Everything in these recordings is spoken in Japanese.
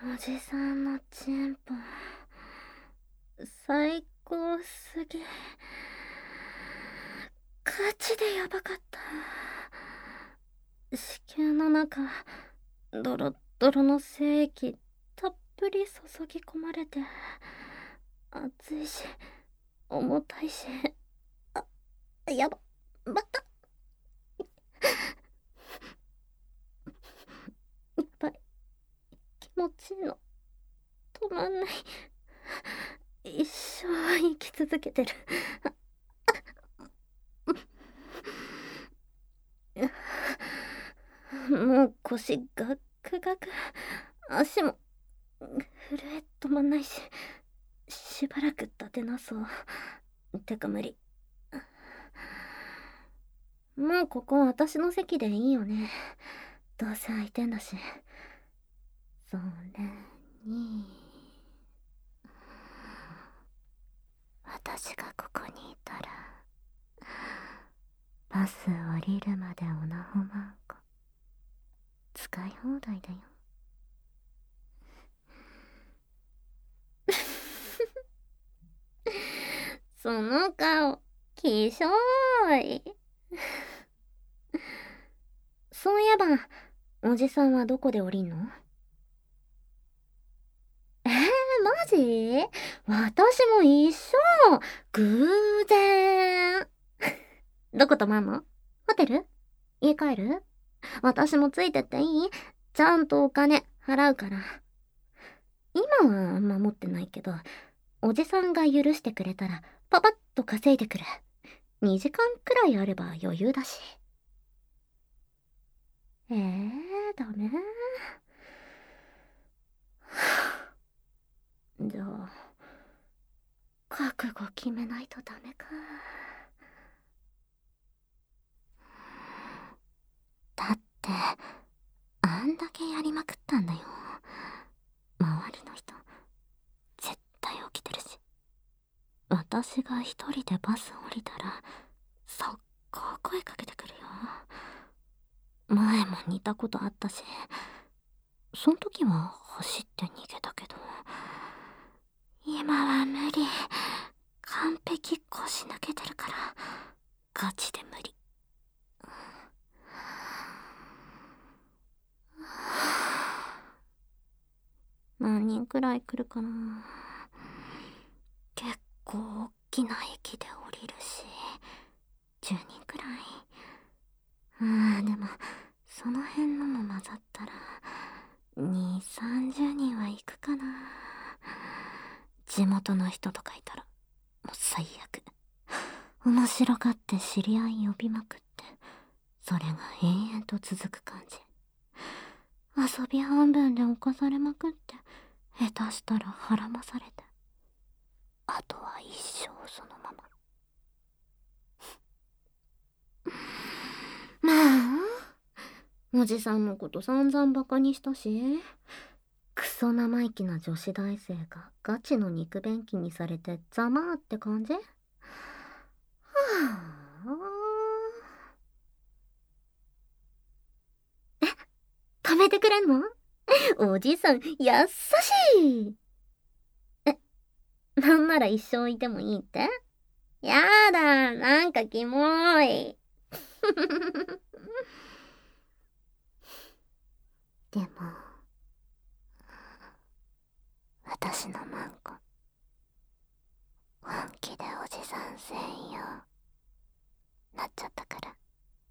おじさんのチンポ最高すぎ。ガチでやばかった。子宮の中ドロッドロの精液たっぷり注ぎ込まれて、熱いし重たいし、やばまたいっぱい気持ちいいの止まんない。一生生き続けてる。もう腰ガックガク、足も震え止まんないし、しばらく立てなそう。てか無理。もうここ私の席でいいよね。どうせ空いてんだし。それに私がここにいたらバス降りるまでオナホマンコ使い放題だよ。その顔きしょい。そういえばおじさんはどこで降りんの？マジ？私も一緒。偶然。どこ泊まんの？ホテル？家帰る？私もついてっていい？ちゃんとお金払うから。今はあんま持ってないけど、おじさんが許してくれたらパパッと稼いでくる。2時間くらいあれば余裕だし。ダメ？じゃあ覚悟決めないとダメか。だってあんだけやりまくったんだよ。周りの人絶対起きてるし、私が一人でバス降りたら速攻声かけてくるよ。前も似たことあったし、そん時は走って逃げたけど、今は無理。完璧腰抜けてるからガチで無理。何人くらい来るかな。結構大きな駅で降りるし、10人くらい。でもその辺のも混ざったら2、30人は行くかな。地元の人とかいたらもう最悪。面白がって知り合い呼びまくって、それが延々と続く感じ。遊び半分で侵されまくって、下手したら腹まされて、あとは一生そのまま。まあおじさんのこと散々バカにしたし、クソ生意気な女子大生がガチの肉便器にされてざまーって感じ？はあ。止めてくれんの？おじさん優しい。なんなら一生いてもいいって？やだ、なんかキモい。でも私のマンコ本気でおじさん専用なっちゃったから、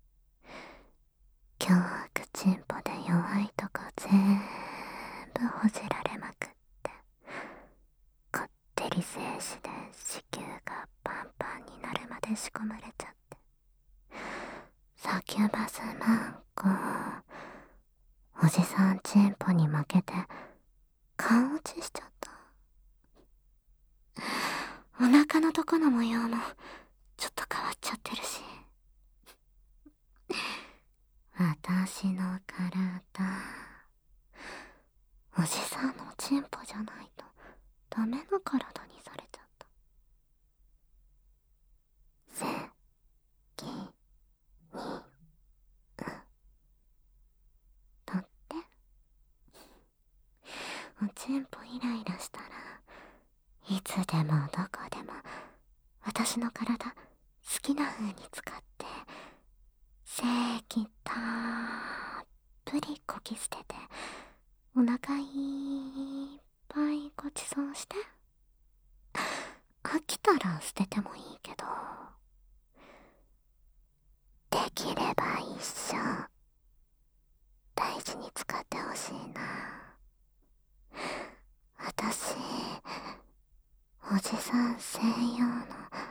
凶悪チンポで弱いとこ全部ほじられまくって、こってり精子で子宮がパンパンになるまで仕込まれちゃって、サキュバスマンコおじさんチンポに負けて顔落ちしちゃった。お腹のとこの模様もちょっと変わっちゃってるし、私の体おじさんのチンポじゃないとダメな体にされちゃった。せきにだって。おちんぽイライラしたらいつでもどこでも私の体好きな風に使って精液たっぷりこき捨ててお腹いっぱいごちそうして、飽きたら捨ててもいいけど、できれば一生大事に使ってほしいな。私おじさん専用の